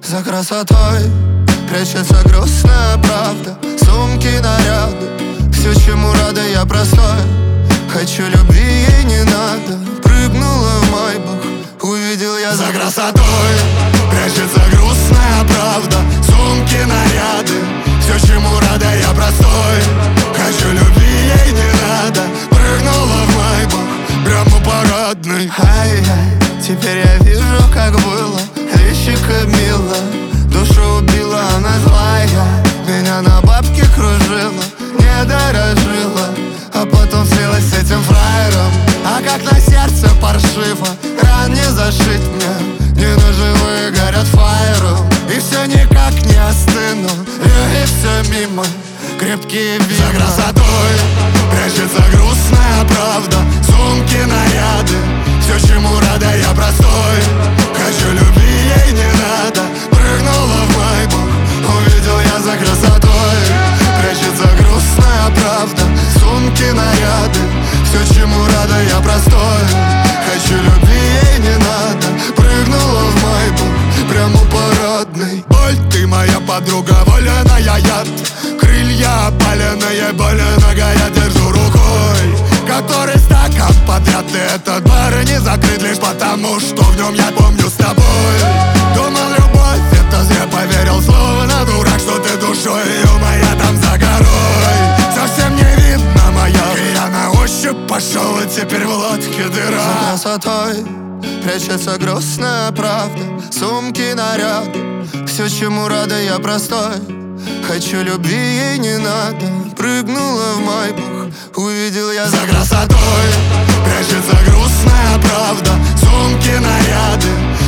За красотой прячется грустная правда. Сумки, наряды, все, чему рада я простой. Хочу любви, ей не надо. Прыгнула в майбах, увидел я. За красотой прячется грустная правда. Сумки, наряды, все, чему рада я простой. Хочу любви, ей не надо. Прыгнула в майбах, прямо парадной. Ай-яй, теперь я вижу, как было. Личико мило, душу убила, она злая. Меня на бабке кружила, не дорожила, а потом слилась с этим фраером. А как на сердце паршиво, ран не зашить мне. Не ножевые горят фаером, и все никак не остыну. И все мимо, крепкие вина. За красотой прячется грустная правда. Сумки, наряды, все, чему рада я простой. Хочу любви, ей не надо. Прыгнула в майбах, увидел я. За красотой прячется грустная правда. Сумки, наряды, все, чему рада я простой. Хочу любви, ей не надо. Прыгнула в майбах, прямо парадной. Боль, ты моя подруга, воляная яд. Крылья опаленные, больно горят, держу рукой. Который стакан подряд, и этот бар не закрыт лишь потому, что в нем я помню с тобой. Думал, любовь, это зря поверил, словно дурак, что ты душой, ее моя там за горой. Совсем не видно моя, и я на ощупь пошел, и теперь в лодке дыра. За красотой прячется грустная правда. Сумки, наряды, все, чему рада я простой. Хочу любви, ей не надо. Прыгнула в майбах, увидел я. За красотой прячется грустная правда. Сумки, наряды,